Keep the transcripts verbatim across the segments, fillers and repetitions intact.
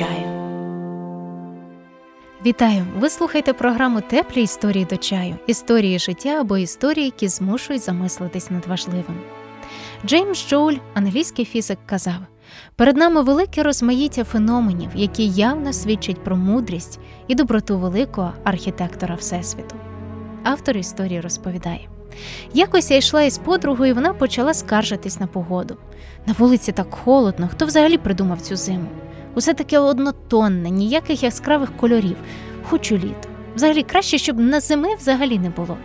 чаю. Вітаю! Ви слухаєте програму «Теплі історії до чаю» – історії життя або історії, які змушують замислитись над важливим. Джеймс Джоуль, англійський фізик, казав: «Перед нами велике розмаїття феноменів, які явно свідчать про мудрість і доброту великого архітектора Всесвіту». Автор історії розповідає: «Якось я йшла із подругою, і вона почала скаржитись на погоду. На вулиці так холодно, хто взагалі придумав цю зиму? Усе таке однотонне, ніяких яскравих кольорів. Хочу літо. Взагалі краще, щоб на зими взагалі не було».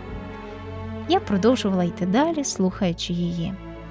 Я продовжувала йти далі, слухаючи її.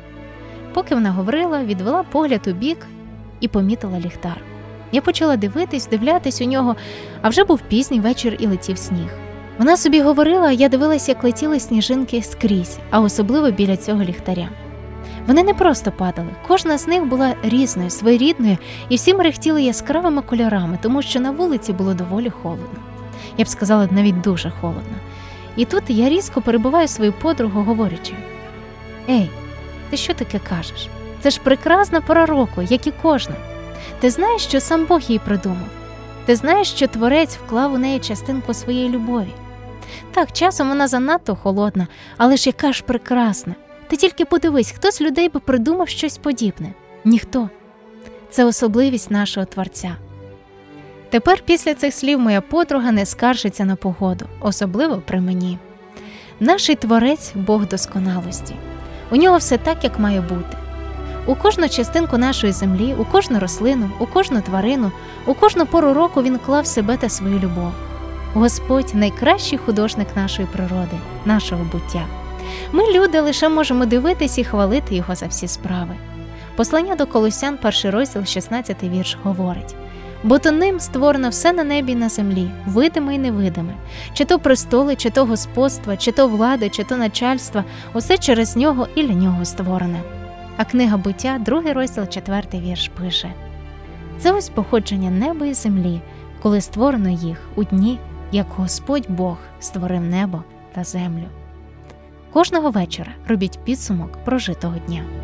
Поки вона говорила, відвела погляд у бік і помітила ліхтар. Я почала дивитись, вдивлятись у нього, а вже був пізній вечір і летів сніг. Вона собі говорила, а я дивилась, як летіли сніжинки скрізь, а особливо біля цього ліхтаря. Вони не просто падали, кожна з них була різною, своєрідною, і всі мерехтіли яскравими кольорами, тому що на вулиці було доволі холодно. Я б сказала, навіть дуже холодно. І тут я різко перебиваю свою подругу, говорячи: «Ей, ти що таке кажеш? Це ж прекрасна пора року, як і кожна. Ти знаєш, що сам Бог її придумав? Ти знаєш, що Творець вклав у неї частинку своєї любові? Так, часом вона занадто холодна, але ж яка ж прекрасна. Ти тільки подивись, хто з людей би придумав щось подібне? Ніхто. Це особливість нашого Творця». Тепер після цих слів моя подруга не скаржиться на погоду, особливо при мені. Наш Творець – Бог досконалості. У нього все так, як має бути. У кожну частинку нашої землі, у кожну рослину, у кожну тварину, у кожну пору року він клав себе та свою любов. Господь – найкращий художник нашої природи, нашого буття. Ми, люди, лише можемо дивитись і хвалити його за всі справи. Послання до Колосян, перший розділ, шістнадцятий вірш, говорить: «Бо то ним створено все на небі і на землі, видиме і невидиме, чи то престоли, чи то господства, чи то влади, чи то начальства, усе через нього і для нього створене». А книга буття, другий розділ, четвертий вірш, пише: «Це ось походження неба і землі, коли створено їх у дні, як Господь Бог створив небо та землю». Кожного вечора робіть підсумок прожитого дня.